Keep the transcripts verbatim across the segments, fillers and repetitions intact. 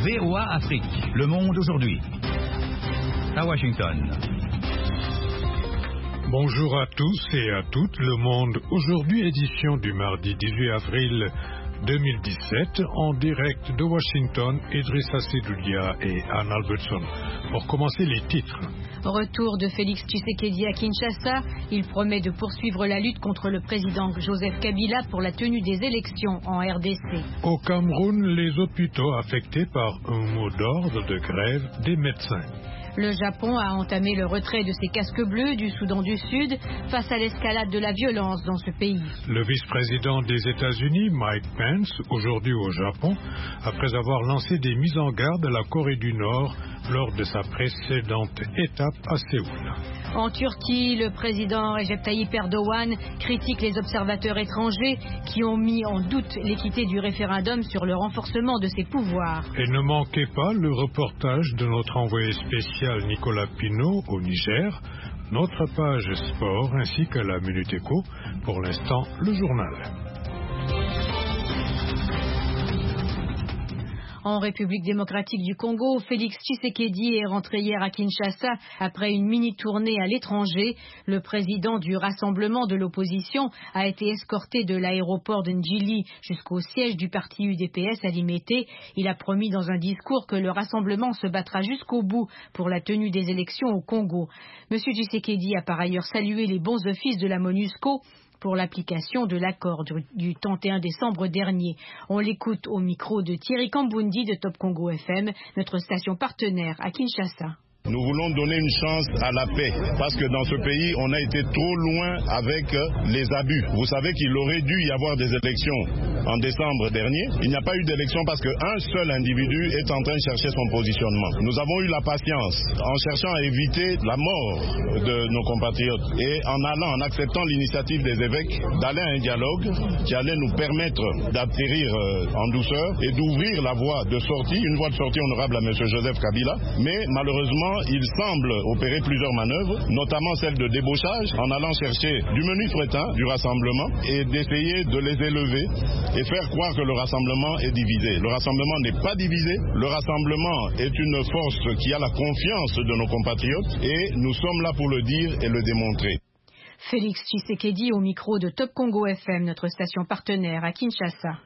V O A Afrique. Le monde aujourd'hui. À Washington. Bonjour à tous et à toutes. Le monde aujourd'hui, édition du mardi dix-huit avril deux mille dix-sept, en direct de Washington, Idrissa Sedoulia et Anne Albertson. Pour commencer, les titres. Retour de Félix Tshisekedi à Kinshasa. Il promet de poursuivre la lutte contre le président Joseph Kabila pour la tenue des élections en R D C. Au Cameroun, les hôpitaux affectés par un mot d'ordre de grève des médecins. Le Japon a entamé le retrait de ses casques bleus du Soudan du Sud face à l'escalade de la violence dans ce pays. Le vice-président des États-Unis, Mike Pence, aujourd'hui au Japon, après avoir lancé des mises en garde à la Corée du Nord lors de sa précédente étape à Séoul. En Turquie, le président Recep Tayyip Erdogan critique les observateurs étrangers qui ont mis en doute l'équité du référendum sur le renforcement de ses pouvoirs. Et ne manquez pas le reportage de notre envoyé spécial Nicolas Pinault au Niger, notre page sport ainsi que la Minute Éco. Pour l'instant, le journal. En République démocratique du Congo, Félix Tshisekedi est rentré hier à Kinshasa après une mini-tournée à l'étranger. Le président du rassemblement de l'opposition a été escorté de l'aéroport de Ndjili jusqu'au siège du parti U D P S à Limete. Il a promis dans un discours que le rassemblement se battra jusqu'au bout pour la tenue des élections au Congo. Monsieur Tshisekedi a par ailleurs salué les bons offices de la MONUSCO pour l'application de l'accord du trente et un décembre dernier. On l'écoute au micro de Thierry Kambundi de Top Congo F M, notre station partenaire à Kinshasa. Nous voulons donner une chance à la paix, parce que dans ce pays, on a été trop loin avec les abus. Vous savez qu'il aurait dû y avoir des élections en décembre dernier. Il n'y a pas eu d'élection parce qu'un seul individu est en train de chercher son positionnement. Nous avons eu la patience, en cherchant à éviter la mort de nos compatriotes, et en allant, en acceptant l'initiative des évêques, d'aller à un dialogue qui allait nous permettre d'atterrir en douceur et d'ouvrir la voie de sortie, une voie de sortie honorable à M. Joseph Kabila. Mais malheureusement, il semble opérer plusieurs manœuvres, notamment celle de débauchage, en allant chercher du menu fretin du rassemblement et d'essayer de les élever et faire croire que le rassemblement est divisé. Le rassemblement n'est pas divisé, le rassemblement est une force qui a la confiance de nos compatriotes et nous sommes là pour le dire et le démontrer. Félix Tshisekedi au micro de Top Congo F M, notre station partenaire à Kinshasa.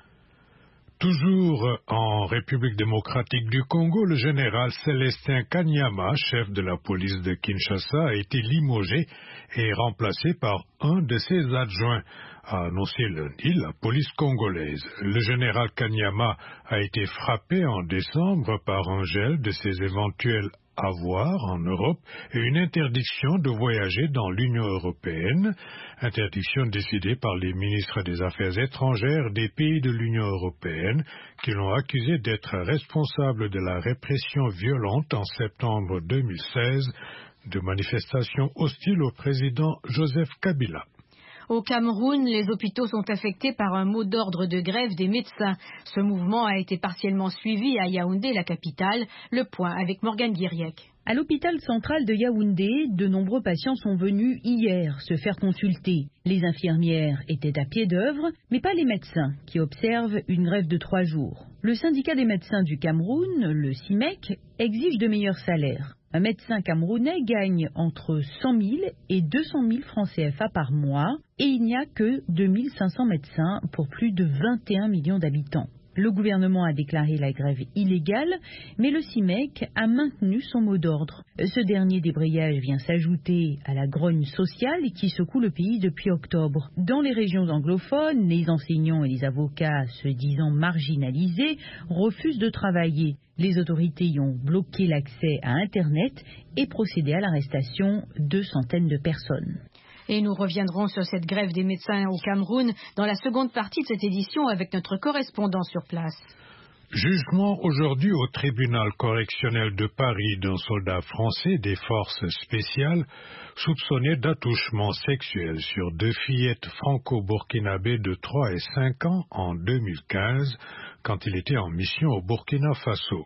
Toujours en République démocratique du Congo, le général Célestin Kanyama, chef de la police de Kinshasa, a été limogé et remplacé par un de ses adjoints, a annoncé lundi la police congolaise. Le général Kanyama a été frappé en décembre par un gel de ses éventuels avoirs en Europe et une interdiction de voyager dans l'Union européenne, interdiction décidée par les ministres des Affaires étrangères des pays de l'Union européenne qui l'ont accusé d'être responsable de la répression violente en septembre deux mille seize de manifestations hostiles au président Joseph Kabila. Au Cameroun, les hôpitaux sont affectés par un mot d'ordre de grève des médecins. Ce mouvement a été partiellement suivi à Yaoundé, la capitale. Le point avec Morgane Guiriec. À l'hôpital central de Yaoundé, de nombreux patients sont venus hier se faire consulter. Les infirmières étaient à pied d'œuvre, mais pas les médecins, qui observent une grève de trois jours. Le syndicat des médecins du Cameroun, le C I M E C, exige de meilleurs salaires. Un médecin camerounais gagne entre cent mille et deux cent mille francs C F A par mois et il n'y a que deux mille cinq cents médecins pour plus de vingt et un millions d'habitants. Le gouvernement a déclaré la grève illégale, mais le C I M E C a maintenu son mot d'ordre. Ce dernier débrayage vient s'ajouter à la grogne sociale qui secoue le pays depuis octobre. Dans les régions anglophones, les enseignants et les avocats, se disant marginalisés, refusent de travailler. Les autorités y ont bloqué l'accès à Internet et procédé à l'arrestation de centaines de personnes. Et nous reviendrons sur cette grève des médecins au Cameroun dans la seconde partie de cette édition avec notre correspondant sur place. Jugement aujourd'hui au tribunal correctionnel de Paris d'un soldat français des forces spéciales soupçonné d'attouchement sexuel sur deux fillettes franco-burkinabées de trois et cinq ans en deux mille quinze quand il était en mission au Burkina Faso.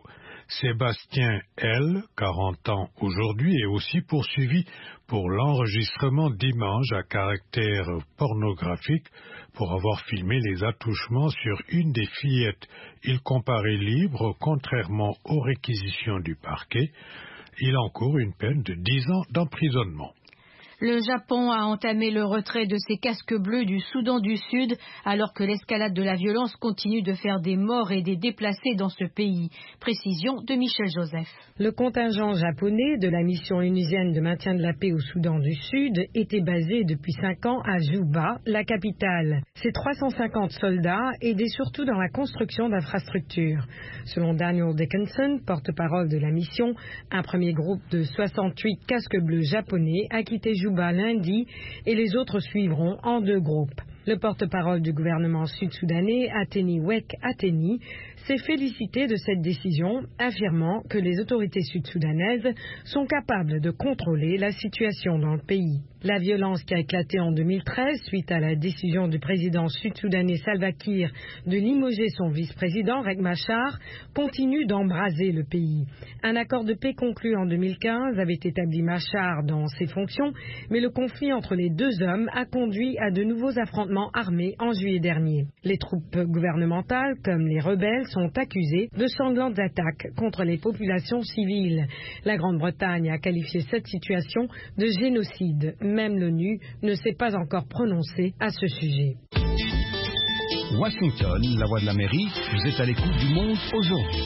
Sébastien L., quarante ans aujourd'hui, est aussi poursuivi pour l'enregistrement d'images à caractère pornographique pour avoir filmé les attouchements sur une des fillettes. Il comparaît libre, contrairement aux réquisitions du parquet. Il encourt une peine de dix ans d'emprisonnement. Le Japon a entamé le retrait de ses casques bleus du Soudan du Sud alors que l'escalade de la violence continue de faire des morts et des déplacés dans ce pays. Précision de Michel Joseph. Le contingent japonais de la mission onusienne de maintien de la paix au Soudan du Sud était basé depuis cinq ans à Juba, la capitale. Ces trois cent cinquante soldats aidaient surtout dans la construction d'infrastructures. Selon Daniel Dickinson, porte-parole de la mission, un premier groupe de soixante-huit casques bleus japonais a quitté Juba lundi et les autres suivront en deux groupes. Le porte-parole du gouvernement sud-soudanais, Ateni Wek Ateni, s'est félicité de cette décision, affirmant que les autorités sud-soudanaises sont capables de contrôler la situation dans le pays. La violence qui a éclaté en deux mille treize suite à la décision du président sud-soudanais Salva Kiir de limoger son vice-président Riek Machar continue d'embraser le pays. Un accord de paix conclu en deux mille quinze avait établi Machar dans ses fonctions, mais le conflit entre les deux hommes a conduit à de nouveaux affrontements armés en juillet dernier. Les troupes gouvernementales, comme les rebelles, sont accusées de sanglantes attaques contre les populations civiles. La Grande-Bretagne a qualifié cette situation de génocide. Même l'ONU ne s'est pas encore prononcée à ce sujet. Washington, la voix de l'Amérique, vous êtes à l'écoute du monde aujourd'hui.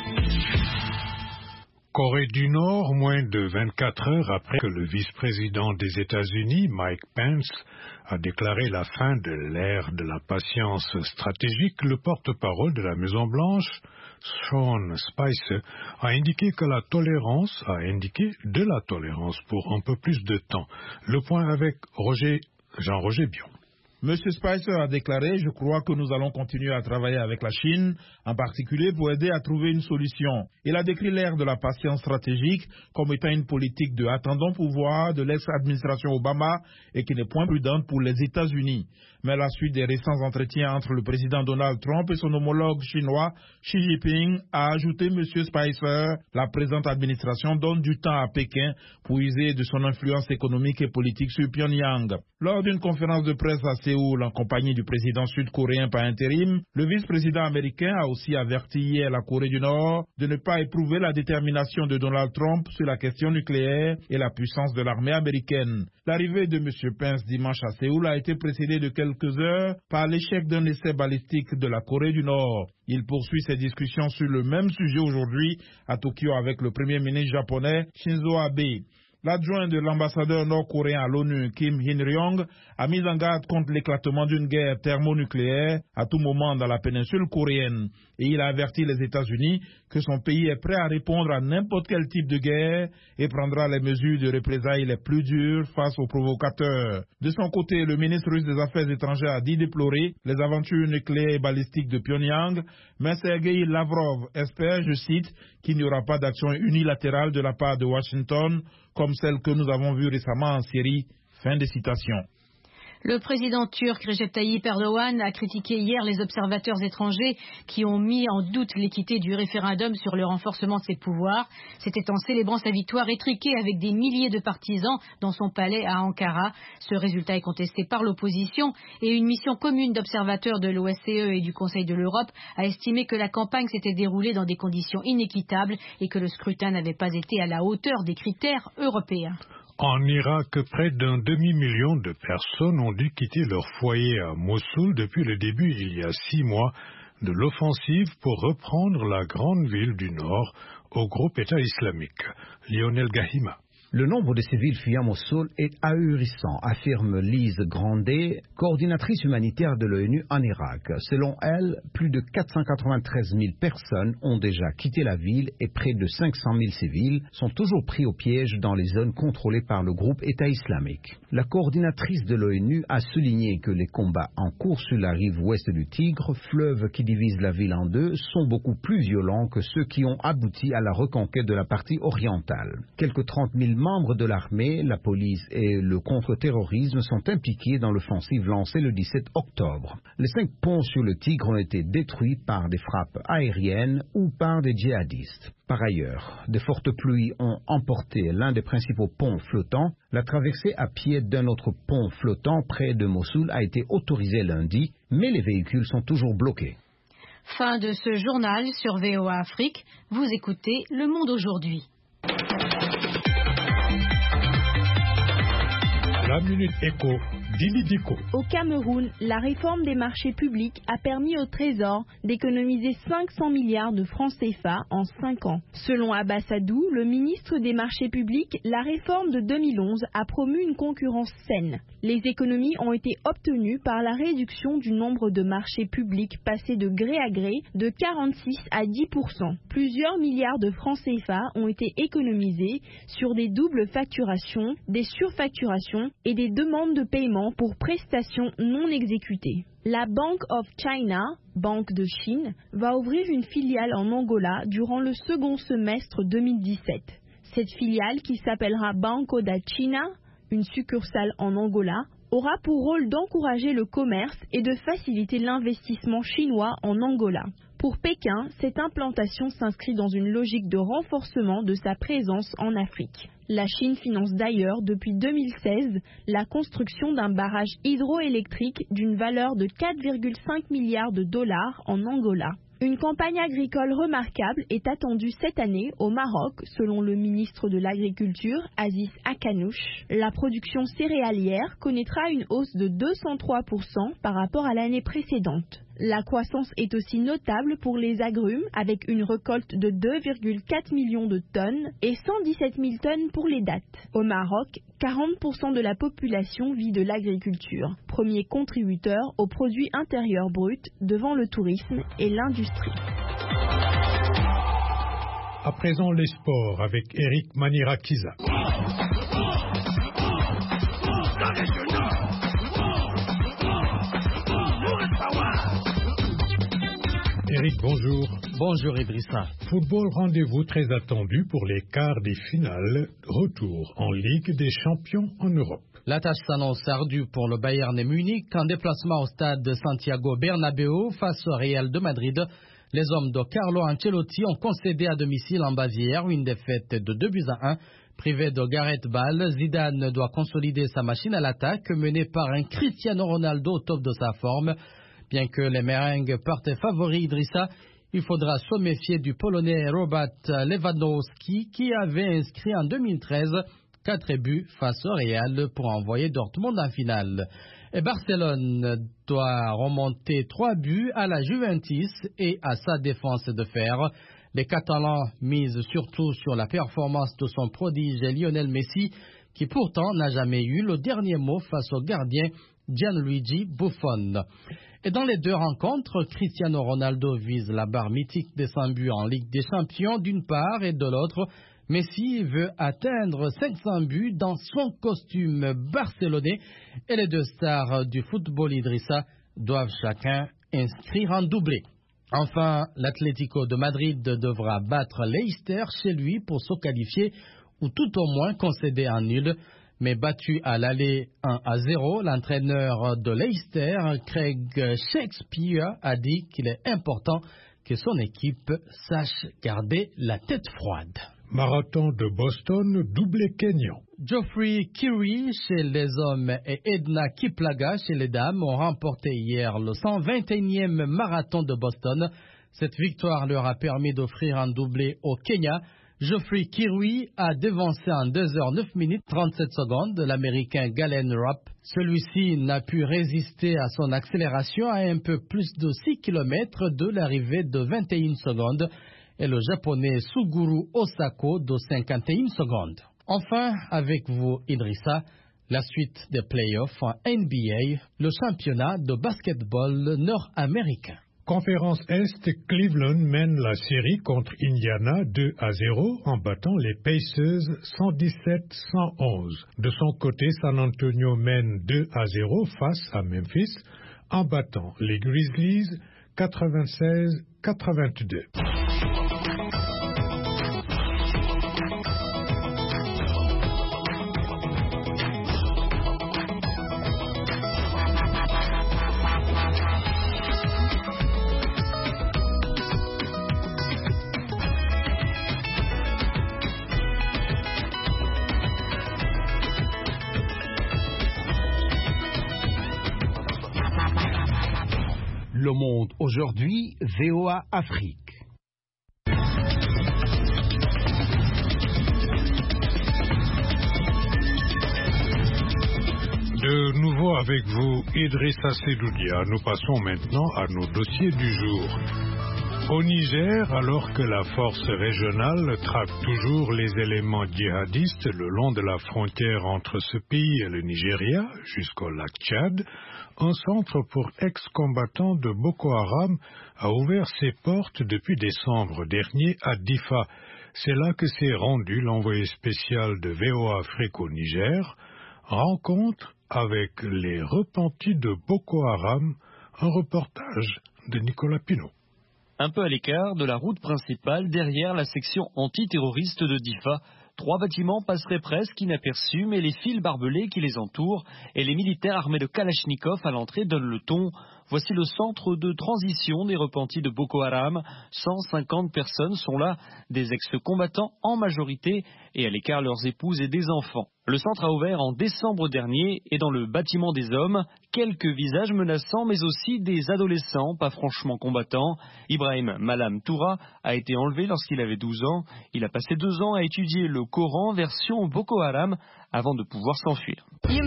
Corée du Nord, moins de vingt-quatre heures après que le vice-président des États-Unis, Mike Pence, a déclaré la fin de l'ère de la patience stratégique, le porte-parole de la Maison-Blanche, Sean Spicer, a indiqué que la tolérance a indiqué de la tolérance pour un peu plus de temps. Le point avec Roger, Jean-Roger Bion. Monsieur Spicer a déclaré « Je crois que nous allons continuer à travailler avec la Chine, en particulier pour aider à trouver une solution. » Il a décrit l'ère de la patience stratégique comme étant une politique de « attendons pouvoir » de l'ex-administration Obama et qui n'est point prudente pour les États-Unis. Mais à la suite des récents entretiens entre le président Donald Trump et son homologue chinois Xi Jinping, a ajouté Monsieur Spicer, la présente administration donne du temps à Pékin pour user de son influence économique et politique sur Pyongyang. Lors d'une conférence de presse à Séoul en compagnie du président sud-coréen par intérim, le vice-président américain a aussi averti hier la Corée du Nord de ne pas éprouver la détermination de Donald Trump sur la question nucléaire et la puissance de l'armée américaine. L'arrivée de M. Pence dimanche à Séoul a été précédée de quelques heures par l'échec d'un essai balistique de la Corée du Nord. Il poursuit ses discussions sur le même sujet aujourd'hui à Tokyo avec le premier ministre japonais Shinzo Abe. L'adjoint de l'ambassadeur nord-coréen à l'ONU, Kim Hin-ryong, a mis en garde contre l'éclatement d'une guerre thermonucléaire à tout moment dans la péninsule coréenne. Et il a averti les États-Unis que son pays est prêt à répondre à n'importe quel type de guerre et prendra les mesures de représailles les plus dures face aux provocateurs. De son côté, le ministre russe des Affaires étrangères a dit déplorer les aventures nucléaires et balistiques de Pyongyang, mais Sergei Lavrov espère, je cite, qu'il n'y aura pas d'action unilatérale de la part de Washington, comme celle que nous avons vue récemment en Syrie. Fin de citation. Le président turc Recep Tayyip Erdogan a critiqué hier les observateurs étrangers qui ont mis en doute l'équité du référendum sur le renforcement de ses pouvoirs. C'était en célébrant sa victoire étriquée avec des milliers de partisans dans son palais à Ankara. Ce résultat est contesté par l'opposition et une mission commune d'observateurs de l'O S C E et du Conseil de l'Europe a estimé que la campagne s'était déroulée dans des conditions inéquitables et que le scrutin n'avait pas été à la hauteur des critères européens. En Irak, près d'un demi-million de personnes ont dû quitter leur foyer à Mossoul depuis le début, il y a six mois, de l'offensive pour reprendre la grande ville du Nord au groupe État islamique. Lionel Gahima. Le nombre de civils fuyant Mossoul est ahurissant, affirme Lise Grandet, coordinatrice humanitaire de l'ONU en Irak. Selon elle, plus de quatre cent quatre-vingt-treize mille personnes ont déjà quitté la ville et près de cinq cent mille civils sont toujours pris au piège dans les zones contrôlées par le groupe État islamique. La coordinatrice de l'ONU a souligné que les combats en cours sur la rive ouest du Tigre, fleuve qui divise la ville en deux, sont beaucoup plus violents que ceux qui ont abouti à la reconquête de la partie orientale. Quelques trente mille membres de l'armée, la police et le contre-terrorisme sont impliqués dans l'offensive lancée le dix-sept octobre. Les cinq ponts sur le Tigre ont été détruits par des frappes aériennes ou par des djihadistes. Par ailleurs, de fortes pluies ont emporté l'un des principaux ponts flottants. La traversée à pied d'un autre pont flottant près de Mossoul a été autorisée lundi, mais les véhicules sont toujours bloqués. Fin de ce journal sur V O A Afrique. Vous écoutez Le Monde aujourd'hui. La Minute Éco, Dili Diko. Au Cameroun, la réforme des marchés publics a permis au Trésor d'économiser cinq cents milliards de francs C F A en cinq ans. Selon Abbas Adou, le ministre des marchés publics, la réforme de deux mille onze a promu une concurrence saine. Les économies ont été obtenues par la réduction du nombre de marchés publics passé de gré à gré de quarante-six à dix pour cent. Plusieurs milliards de francs C F A ont été économisés sur des doubles facturations, des surfacturations et des demandes de paiement pour prestations non exécutées. La Bank of China, Banque de Chine, va ouvrir une filiale en Angola durant le second semestre deux mille dix-sept. Cette filiale, qui s'appellera Banco da China, une succursale en Angola, aura pour rôle d'encourager le commerce et de faciliter l'investissement chinois en Angola. Pour Pékin, cette implantation s'inscrit dans une logique de renforcement de sa présence en Afrique. La Chine finance d'ailleurs depuis deux mille seize la construction d'un barrage hydroélectrique d'une valeur de quatre virgule cinq milliards de dollars en Angola. Une campagne agricole remarquable est attendue cette année au Maroc, selon le ministre de l'Agriculture, Aziz Akanouche. La production céréalière connaîtra une hausse de deux cent trois pour cent par rapport à l'année précédente. La croissance est aussi notable pour les agrumes, avec une récolte de deux virgule quatre millions de tonnes et cent dix-sept mille tonnes pour les dattes. Au Maroc, quarante pour cent de la population vit de l'agriculture, premier contributeur au produit intérieur brut devant le tourisme et l'industrie. À présent, les sports avec Eric Manirakiza. Eric, bonjour. Bonjour Idrissa. Football, rendez-vous très attendu pour les quarts des finales. Retour en Ligue des champions en Europe. La tâche s'annonce ardue pour le Bayern Munich en déplacement au stade de Santiago Bernabéu face au Real de Madrid. Les hommes de Carlo Ancelotti ont concédé à domicile en Bavière une défaite de deux buts à un. Privé de Gareth Bale, Zidane doit consolider sa machine à l'attaque menée par un Cristiano Ronaldo au top de sa forme. Bien que les merengues partent favoris, Idrissa, il faudra se méfier du Polonais Robert Lewandowski qui avait inscrit en deux mille treize quatre buts face au Real pour envoyer Dortmund en finale. Et Barcelone doit remonter trois buts à la Juventus et à sa défense de fer. Les Catalans misent surtout sur la performance de son prodige Lionel Messi, qui pourtant n'a jamais eu le dernier mot face au gardien Gianluigi Buffon. Et dans les deux rencontres, Cristiano Ronaldo vise la barre mythique des cent buts en Ligue des Champions d'une part et de l'autre. Messi veut atteindre cinq cents buts dans son costume barcelonais et les deux stars du football Idrissa doivent chacun inscrire un doublé. Enfin, l'Atlético de Madrid devra battre Leicester chez lui pour se qualifier ou tout au moins concéder un nul. Mais battu à l'aller un à zéro, l'entraîneur de Leicester, Craig Shakespeare, a dit qu'il est important que son équipe sache garder la tête froide. Marathon de Boston, doublé kényan. Geoffrey Kirui chez les hommes et Edna Kiplagat chez les dames ont remporté hier le cent vingt et unième marathon de Boston. Cette victoire leur a permis d'offrir un doublé au Kenya. Geoffrey Kirui a devancé en deux heures neuf minutes trente-sept secondes l'Américain Galen Rupp. Celui-ci n'a pu résister à son accélération à un peu plus de six kilomètres de l'arrivée de vingt et une secondes et le Japonais Suguru Osako de cinquante et une secondes. Enfin, avec vous Idrissa, la suite des playoffs en N B A, le championnat de basketball nord-américain. Conférence Est, Cleveland mène la série contre Indiana deux à zéro en battant les Pacers cent dix-sept à cent onze. De son côté, San Antonio mène deux à zéro face à Memphis en battant les Grizzlies quatre-vingt-seize à quatre-vingt-deux. Le Monde aujourd'hui, V O A Afrique. De nouveau avec vous, Idrissa Sedoudia. Nous passons maintenant à nos dossiers du jour. Au Niger, alors que la force régionale traque toujours les éléments djihadistes le long de la frontière entre ce pays et le Nigeria, jusqu'au lac Tchad, un centre pour ex-combattants de Boko Haram a ouvert ses portes depuis décembre dernier à Difa. C'est là que s'est rendu l'envoyé spécial de V O A Afrique au Niger. Rencontre avec les repentis de Boko Haram, un reportage de Nicolas Pinault. Un peu à l'écart de la route principale, derrière la section antiterroriste de Difa, trois bâtiments passeraient presque inaperçus, mais les fils barbelés qui les entourent et les militaires armés de Kalachnikov à l'entrée donnent le ton. Voici le centre de transition des repentis de Boko Haram. cent cinquante personnes sont là, des ex-combattants en majorité, et à l'écart leurs épouses et des enfants. Le centre a ouvert en décembre dernier, et dans le bâtiment des hommes, quelques visages menaçants, mais aussi des adolescents pas franchement combattants. Ibrahim Malam Toura a été enlevé lorsqu'il avait douze ans. Il a passé deux ans à étudier le Coran version Boko Haram avant de pouvoir s'enfuir.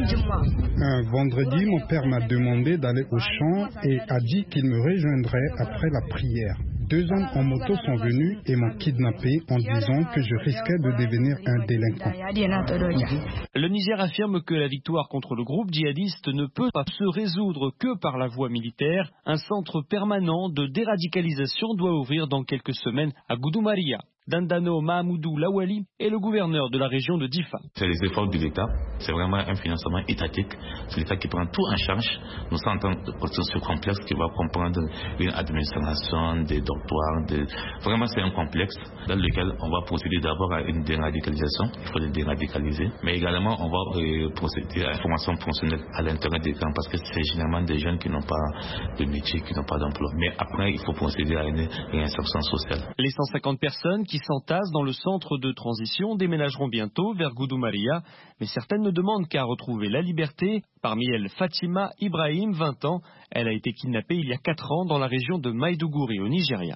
Un vendredi, mon père m'a demandé d'aller au champ et a dit qu'il me rejoindrait après la prière. Deux hommes en moto sont venus et m'ont kidnappé en disant que je risquais de devenir un délinquant. Le Niger affirme que la victoire contre le groupe djihadiste ne peut pas se résoudre que par la voie militaire. Un centre permanent de déradicalisation doit ouvrir dans quelques semaines à Goudomariya. Dandano Mahamoudou Lawali est le gouverneur de la région de Difa. C'est les efforts de l'État, c'est vraiment un financement étatique, c'est l'État qui prend tout en charge. Nous sommes en train de processus complexe qui va comprendre une administration, des dortoirs, des... vraiment c'est un complexe dans lequel on va procéder d'abord à une déradicalisation, il faut les déradicaliser, mais également on va euh, procéder à la formation professionnelle à l'intérieur des camps parce que c'est généralement des jeunes qui n'ont pas de métier, qui n'ont pas d'emploi. Mais après il faut procéder à une réinsertion sociale. Les cent cinquante personnes qui s'entassent dans le centre de transition déménageront bientôt vers Goudomariya, mais certaines ne demandent qu'à retrouver la liberté. Parmi elles, Fatima Ibrahim, vingt ans. Elle a été kidnappée il y a quatre ans dans la région de Maïdougouri au Nigeria.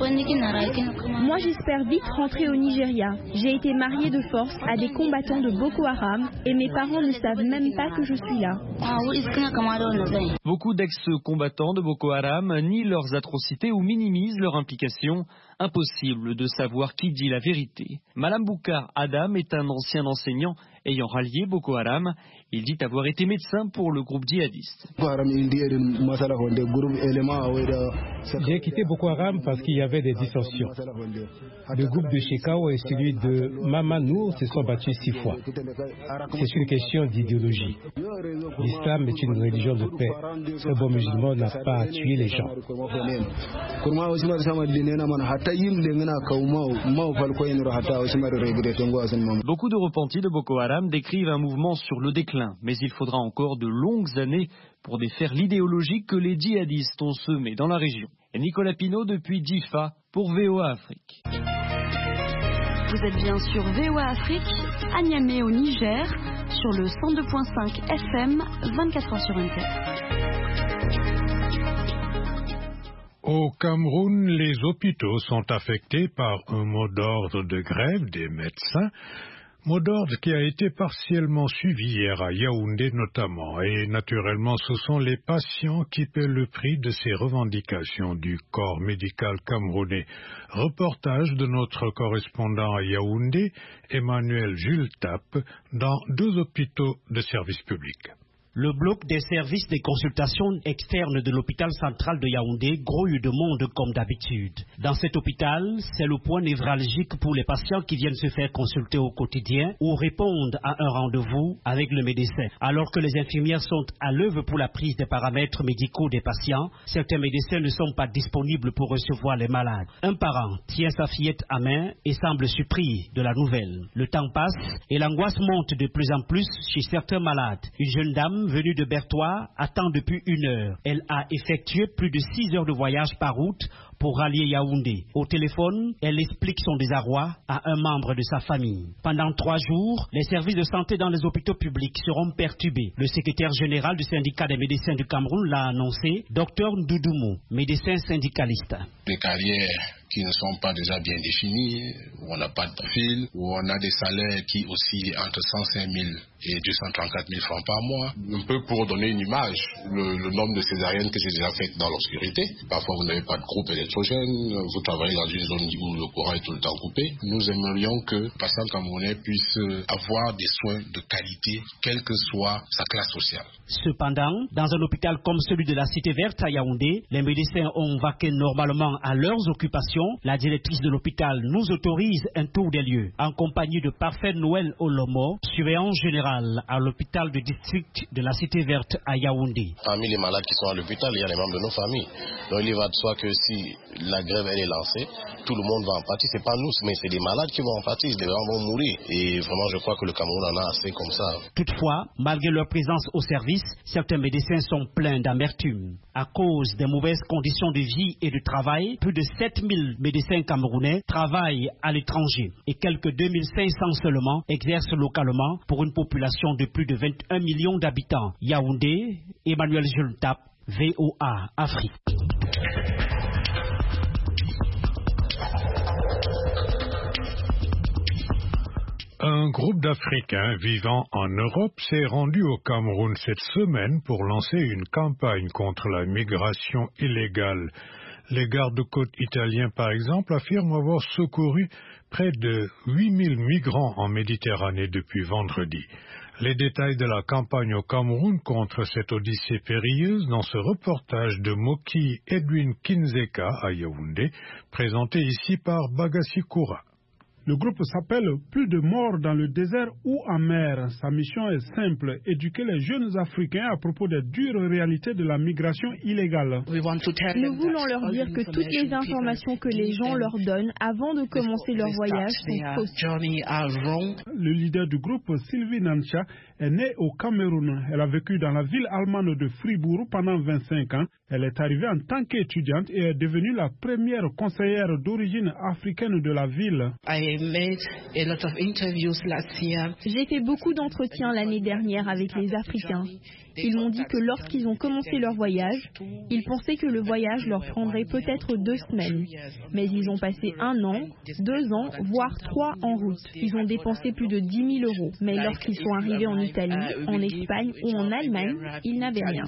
Moi, j'espère vite rentrer au Nigeria. J'ai été mariée de force à des combattants de Boko Haram et mes parents ne savent même pas que je suis là. Beaucoup d'ex-combattants de Boko Haram nient leurs atrocités ou minimisent leur implication. Impossible de savoir qui dit la vérité. Malam Boukar Adam est un ancien enseignant ayant rallié Boko Haram. Il dit avoir été médecin pour le groupe djihadiste. J'ai quitté Boko Haram parce qu'il y avait des dissensions. Le groupe de Shekau et celui de Mamanour se sont battus six fois. C'est une question d'idéologie. L'islam est une religion de paix. Ce bon musulman n'a pas tué les gens. Beaucoup de repentis de Boko Haram décrivent un mouvement sur le déclin, mais il faudra encore de longues années pour défaire l'idéologie que les djihadistes ont semée dans la région. Et Nicolas Pinault depuis Difa pour V O A Afrique. Vous êtes bien sur V O A Afrique, à Niamey au Niger, sur le cent deux virgule cinq F M, vingt-quatre heures sur vingt-quatre. Au Cameroun, les hôpitaux sont affectés par un mot d'ordre de grève des médecins, mot d'ordre qui a été partiellement suivi hier à Yaoundé notamment. Et naturellement, ce sont les patients qui paient le prix de ces revendications du corps médical camerounais. Reportage de notre correspondant à Yaoundé, Emmanuel Jules Tape, dans deux hôpitaux de service public. Le bloc des services de consultation externe de l'hôpital central de Yaoundé grouille de monde comme d'habitude. Dans cet hôpital, c'est le point névralgique pour les patients qui viennent se faire consulter au quotidien ou répondent à un rendez-vous avec le médecin. Alors que les infirmières sont à l'œuvre pour la prise des paramètres médicaux des patients, certains médecins ne sont pas disponibles pour recevoir les malades. Un parent tient sa fillette à main et semble surpris de la nouvelle. Le temps passe et l'angoisse monte de plus en plus chez certains malades. Une jeune dame venue de Bertois attend depuis une heure. Elle a effectué plus de six heures de voyage par route pour rallier Yaoundé. Au téléphone, elle explique son désarroi à un membre de sa famille. Pendant trois jours, les services de santé dans les hôpitaux publics seront perturbés. Le secrétaire général du syndicat des médecins du Cameroun l'a annoncé, Docteur Ndoudoumou, médecin syndicaliste. Les carrières qui ne sont pas déjà bien définies, où on n'a pas de profil, où on a des salaires qui oscillent entre cent cinq mille et deux cent trente-quatre mille francs par mois. Un peu pour donner une image, le, le nombre de césariennes que j'ai déjà faites dans l'obscurité. Parfois vous n'avez pas de groupe électrogène, vous travaillez dans une zone où le courant est tout le temps coupé. Nous aimerions que le patient camerounais puisse avoir des soins de qualité, quelle que soit sa classe sociale. Cependant, dans un hôpital comme celui de la Cité Verte à Yaoundé, les médecins ont vaqué normalement à leurs occupations. La directrice de l'hôpital nous autorise un tour des lieux en compagnie de Parfait Noël Olomo, surveillant général à l'hôpital de district de la Cité Verte à Yaoundé. Parmi les malades qui sont à l'hôpital, il y a les membres de nos familles. Donc il va de soi que si la grève elle est lancée, tout le monde va en pâtir. C'est pas nous, mais c'est des malades qui vont en pâtir, des gens vont mourir. Et vraiment, je crois que le Cameroun en a assez comme ça. Toutefois, malgré leur présence au service, certains médecins sont pleins d'amertume. À cause des mauvaises conditions de vie et de travail, plus de sept mille médecins camerounais travaillent à l'étranger et quelques deux mille cinq cents seulement exercent localement pour une population de plus de vingt et un millions d'habitants. Yaoundé, Emmanuel Jultap, V O A Afrique. Un groupe d'Africains vivant en Europe s'est rendu au Cameroun cette semaine pour lancer une campagne contre la migration illégale. Les gardes-côtes italiens, par exemple, affirment avoir secouru près de huit mille migrants en Méditerranée depuis vendredi. Les détails de la campagne au Cameroun contre cette odyssée périlleuse dans ce reportage de Moki Edwin Kinzeka à Yaoundé, présenté ici par Bagassi Koura. Le groupe s'appelle « Plus de morts dans le désert ou en mer ». Sa mission est simple, éduquer les jeunes Africains à propos des dures réalités de la migration illégale. Nous voulons leur dire que toutes les informations que les gens leur donnent avant de commencer leur voyage sont fausses. Le leader du groupe, Sylvie Nancha, est née au Cameroun. Elle a vécu dans la ville allemande de Fribourg pendant vingt-cinq ans. Elle est arrivée en tant qu'étudiante et est devenue la première conseillère d'origine africaine de la ville. J'ai fait beaucoup d'entretiens l'année dernière avec les Africains. Ils m'ont dit que lorsqu'ils ont commencé leur voyage, ils pensaient que le voyage leur prendrait peut-être deux semaines. Mais ils ont passé un an, deux ans, voire trois en route. Ils ont dépensé plus de dix mille euros. Mais lorsqu'ils sont arrivés en Italie, en Espagne ou en Allemagne, ils n'avaient rien.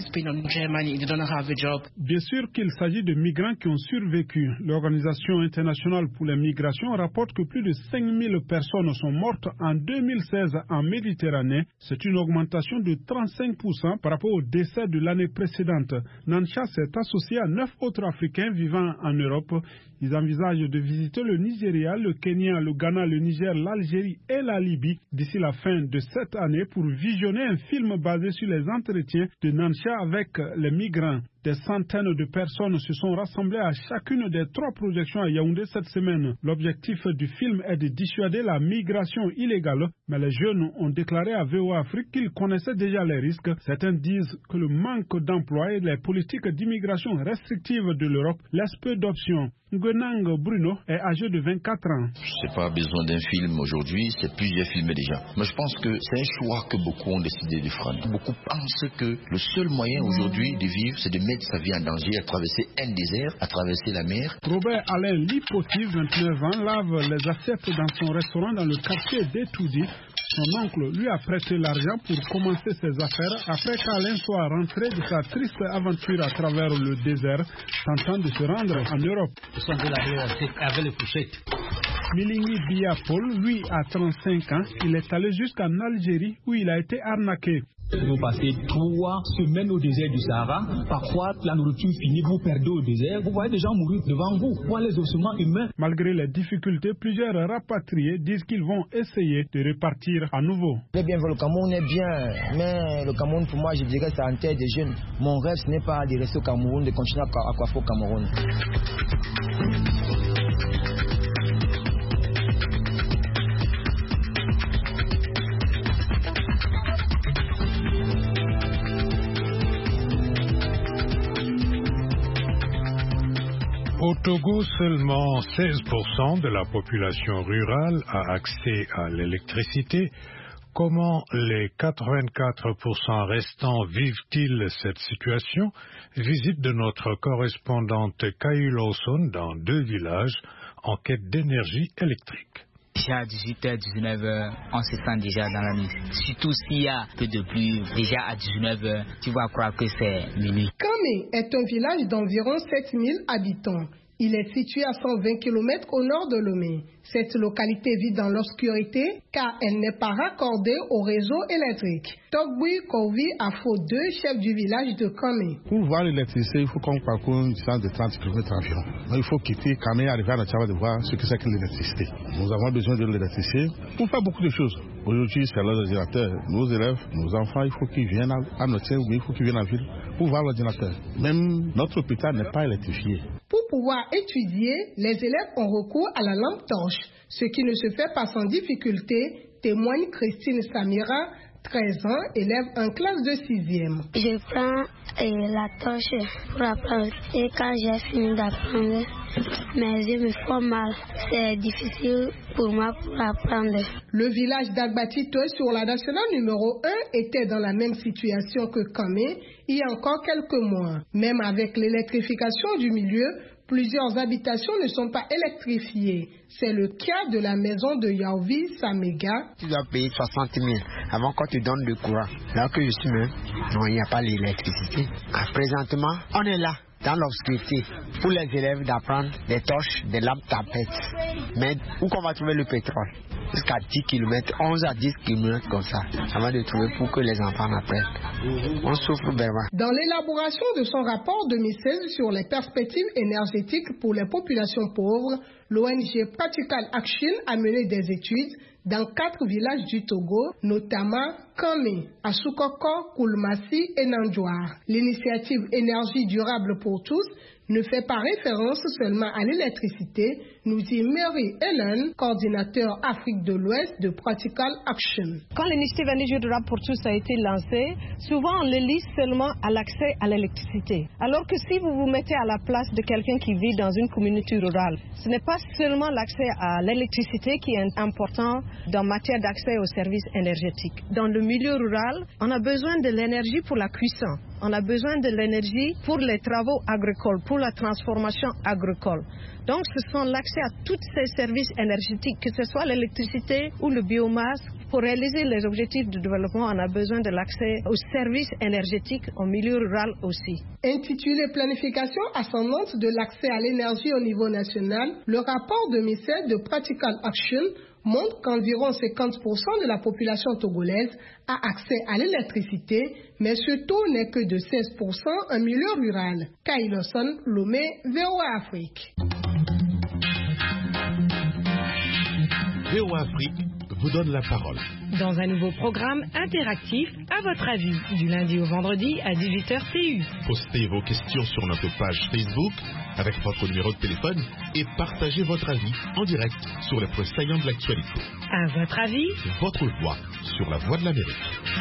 Bien sûr qu'il s'agit de migrants qui ont survécu. L'Organisation internationale pour les migrations rapporte que plus de cinq mille personnes sont mortes en deux mille seize en Méditerranée. C'est une augmentation de trente-cinq pour cent par rapport au décès de l'année précédente. Nancha s'est associé à neuf autres Africains vivant en Europe. Ils envisagent de visiter le Nigeria, le Kenya, le Ghana, le Niger, l'Algérie et la Libye d'ici la fin de cette année pour visionner un film basé sur les entretiens de Nancha avec les migrants. Des centaines de personnes se sont rassemblées à chacune des trois projections à Yaoundé cette semaine. L'objectif du film est de dissuader la migration illégale, mais les jeunes ont déclaré à V O A Afrique qu'ils connaissaient déjà les risques. Certains disent que le manque d'emploi et les politiques d'immigration restrictives de l'Europe laissent peu d'options. Ngwenang Bruno est âgé de vingt-quatre ans. Je n'ai pas besoin d'un film aujourd'hui, c'est plusieurs films déjà. Mais je pense que c'est un choix que beaucoup ont décidé de faire. Beaucoup pensent que le seul moyen aujourd'hui de vivre, c'est de mettre sa vie en danger, à traverser un désert, à traverser la mer. Robert Alain Lipoti, vingt-neuf ans, lave les assiettes dans son restaurant dans le quartier d'Etoudi. Son oncle lui a prêté l'argent pour commencer ses affaires après qu'Alain soit rentré de sa triste aventure à travers le désert, tentant de se rendre en Europe. Avec les fourchettes. Milingi Biapol, lui, a trente-cinq ans. Il est allé jusqu'en Algérie où il a été arnaqué. Vous passez trois semaines au désert du Sahara. Parfois, la nourriture finit, vous perdez au désert. Vous voyez des gens mourir devant vous. Pour les ossements humains. Malgré les difficultés, plusieurs rapatriés disent qu'ils vont essayer de repartir à nouveau. Très bien, le Cameroun est bien. Mais le Cameroun, pour moi, je dirais, c'est en terre des jeunes. Mon rêve, ce n'est pas de rester au Cameroun, de continuer à coiffer au Cameroun. Au Togo, seulement seize pour cent de la population rurale a accès à l'électricité. Comment les quatre-vingt-quatre pour cent restants vivent-ils cette situation? Visite de notre correspondante Kay Lawson dans deux villages en quête d'énergie électrique. Déjà à dix-huit heures, dix-neuf heures, on se sent déjà dans la nuit. Surtout s'il y a peu de pluie, déjà à dix-neuf heures, tu vas croire que c'est minuit. Kamé est un village d'environ sept mille habitants. Il est situé à cent vingt kilomètres au nord de Lomé. Cette localité vit dans l'obscurité car elle n'est pas raccordée au réseau électrique. Togbui Kovi a faux deux chefs du village de Kamé. Pour voir l'électricité, il faut qu'on parcourt une distance de trente kilomètres environ. Donc, il faut quitter Kamé et arriver à Natchava de voir ce que c'est que l'électricité. Nous avons besoin de l'électricité pour faire beaucoup de choses. Aujourd'hui, c'est l'ordinateur. Nos élèves, nos enfants, il faut qu'ils viennent à notre ou il faut qu'ils viennent en ville pour voir l'ordinateur. Même notre hôpital n'est pas électrifié. Pour pouvoir étudier, les élèves ont recours à la lampe torche, ce qui ne se fait pas sans difficulté, témoigne Christine Samira, treize ans, élève en classe de sixième. Je prends euh, la torche pour apprendre et quand j'ai fini d'apprendre, mes yeux me font mal. C'est difficile pour moi pour apprendre. Le village d'Agbatito sur la nationale numéro un était dans la même situation que Kamé il y a encore quelques mois. Même avec l'électrification du milieu, plusieurs habitations ne sont pas électrifiées. C'est le cas de la maison de Yaovi Samega. Tu dois payer soixante mille avant qu'on te donne le courant. Là que je suis même, non, il n'y a pas l'électricité. Présentement, on est là, dans l'obscurité, pour les élèves d'apprendre des torches, des lampes tapettes. Mais où qu'on va trouver le pétrole? Jusqu'à dix kilomètres, onze à dix kilomètres comme ça, avant de trouver pour que les enfants apprennent. On souffre vraiment. Dans l'élaboration de son rapport deux mille seize sur les perspectives énergétiques pour les populations pauvres, l'O N G Practical Action a mené des études dans quatre villages du Togo, notamment Kamé, Asukoko, Koulmassi et Nandjouar. L'initiative Énergie durable pour tous ne fait pas référence seulement à l'électricité, nous dit Mary Ellen, coordinateur Afrique de l'Ouest de Practical Action. Quand l'initiative Énergie durable pour tous a été lancée, souvent on le lit seulement à l'accès à l'électricité. Alors que si vous vous mettez à la place de quelqu'un qui vit dans une communauté rurale, ce n'est pas seulement l'accès à l'électricité qui est important en matière d'accès aux services énergétiques. Dans le milieu rural, on a besoin de l'énergie pour la cuisson. On a besoin de l'énergie pour les travaux agricoles, pour la transformation agricole. Donc, ce sont l'accès à tous ces services énergétiques, que ce soit l'électricité ou le biomasse. Pour réaliser les objectifs de développement, on a besoin de l'accès aux services énergétiques au milieu rural aussi. Intitulé Planification ascendante de l'accès à l'énergie au niveau national, le rapport deux mille sept de Practical Action montre qu'environ cinquante pour cent de la population togolaise a accès à l'électricité, mais ce taux n'est que de seize pour cent en milieu rural. Kay Lawson, Lomé, V O A Afrique. V O A Afrique vous donne la parole. Dans un nouveau programme interactif, à votre avis, du lundi au vendredi à dix-huit heures T U. Postez vos questions sur notre page Facebook avec votre numéro de téléphone et partagez votre avis en direct sur les points saillants de l'actualité. À votre avis, votre voix sur la voix de l'Amérique.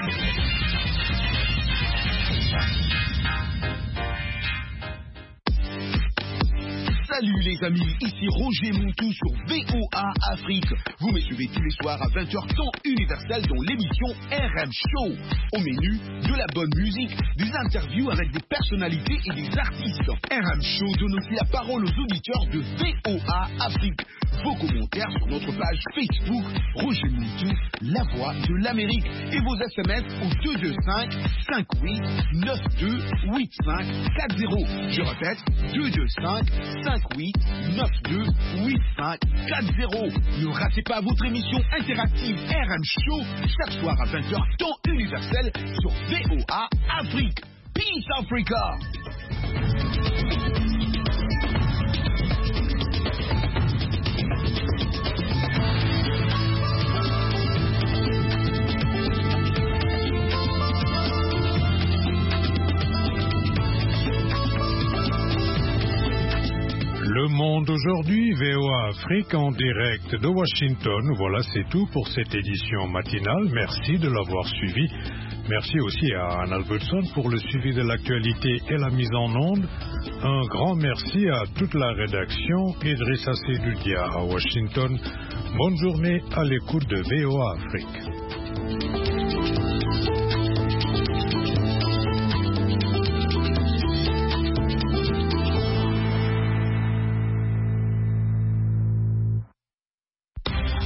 Salut les amis, ici Roger Montou sur V O A Afrique. Vous me suivez tous les soirs à vingt heures temps universel dans l'émission R M Show. Au menu, de la bonne musique, des interviews avec des personnalités et des artistes. R M Show donne aussi la parole aux auditeurs de V O A Afrique. Vos commentaires sur notre page Facebook, Roger Montou, la voix de l'Amérique. Et vos S M S au deux deux cinq, cinq huit, neuf deux, huit cinq, quatre zéro. Je répète, deux deux cinq, cinq huit, neuf deux, huit cinq, quatre zéro. Ne ratez pas votre émission interactive R M Show chaque soir à vingt heures temps universel sur V O A Afrique. Peace Africa! Le monde monde aujourd'hui, V O A Afrique en direct de Washington. Voilà, c'est tout pour cette édition matinale. Merci de l'avoir suivi. Merci aussi à Anne Albertson pour le suivi de l'actualité et la mise en onde. Un grand merci à toute la rédaction. Idrissa Seydoudia à Washington. Bonne journée à l'écoute de V O A Afrique.